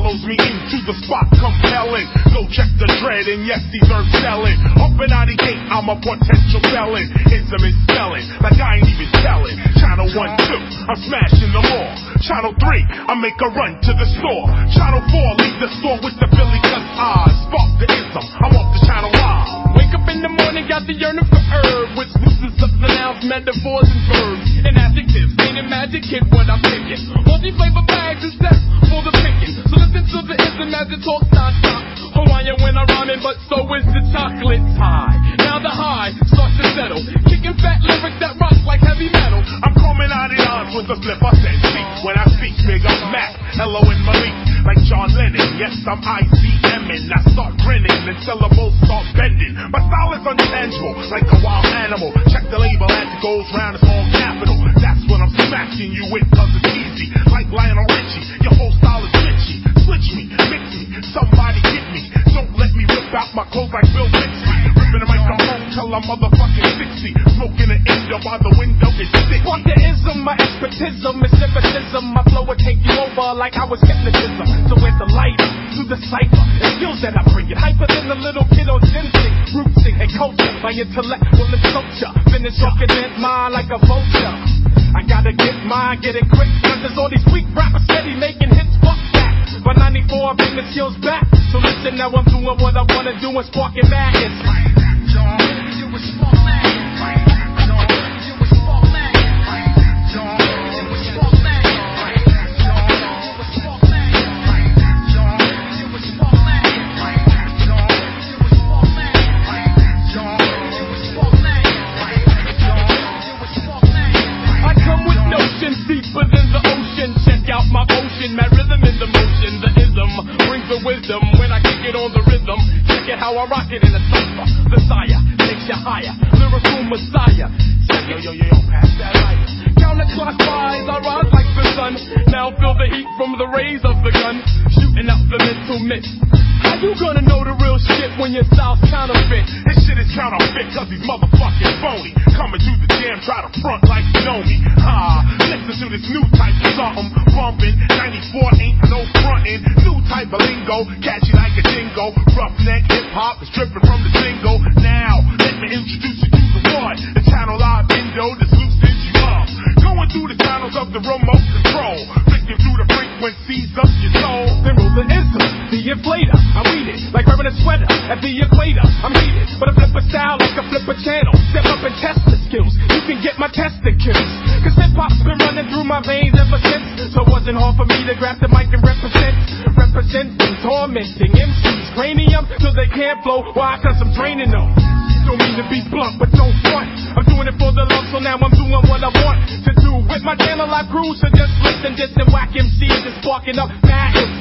follows me into the spot compelling. Go check the dread and yes, these herbs selling. Open out the gate, I'm a potential felon. Ism is spelling, like I ain't even telling. Channel 1, 2, I'm smashing them all. Channel 3, I make a run to the store. Channel 4, leave the store with the Billy cause I spark the ism, I'm off the channel live. Wake up in the morning, got the yearning for herb, which loosens up the nouns, metaphors, and verbs. And adjectives, ain't a magic kid what I'm thinking. Multi-flavor bags and sets for the picking. So listen to the ism as it talks non-stop. Hawaiian when I'm rhyming, but so is the chocolate high. Now the high starts to settle, kicking fat lyrics that rock like heavy metal. I'm coming out in odds with the flip I said speak. When I speak big, I'm Mac, Hello and Malik. Like John Lennon, yes, I'm ICMing. I start grinning and syllables start bending. My style is untangible, like a wild animal. Check the label as it goes round, it's all capital. That's what I'm smacking you with, cause it's easy. Like Lionel Richie, your whole style is bitchy. Switch me, mix me, somebody get me. Don't let me rip out my clothes like Bill Bixby. Ripping the microphone till I'm motherfucking 60. Smoking an Indo by the window is sticky. Fuck the ism, my expertism is hypnotism. My flow will take you over like I was hypnotism. So where's the light to the cipher? The skills that I bring it hyper than a little kid on ginseng. Rootsing and culture, my intellect will culture. Finish rocking in mine like a vulture. I gotta get mine, get it quick. Cause there's all these weak rappers steady making hits. Fuck that. By 94, I bring the skills back. So listen, now I'm doing what I wanna do and sparking madness. Deeper than the ocean, check out my ocean, mad rhythm in the motion. The ism brings the wisdom when I kick it on the rhythm. Check it how I rock it in a cipher. The sire takes you higher, lyrical messiah. Check it. Yo, pass that light. Counterclockwise, I rise like the sun. Now feel the heat from the rays of the gun, shooting out the mental mist. How you gonna know the real shit when your style's counterfeit? This shit is counterfeit cause he's motherfucking phony. Coming through the jam, try to front like you know me. Listen to this new type of something. Bumping, 94 ain't no frontin'. New type of lingo, catchy like a jingo. Roughneck hip-hop is dripping from the single. Now, let me introduce you to the one. The channel live window, this loosens you up. Going through the channels of the remote control. Flicking through the frequencies of your soul. Then roll the ism, the inflator. I read it like wearing a sweater at the equator. I'm heated, but I flip a style like a flipper channel. Step up and test the skills. You can get my testicles. Cause hip-hop's been running through my veins ever since. So it wasn't hard for me to grab the mic and representing, tormenting MCs, cranium till they can't flow. Why? Cause I'm draining them. Don't mean to be blunt, but don't front. I'm doing it for the love, so now I'm doing what I want to do. With my channel I cruise, so just listen, this and whack MCs is sparking up mad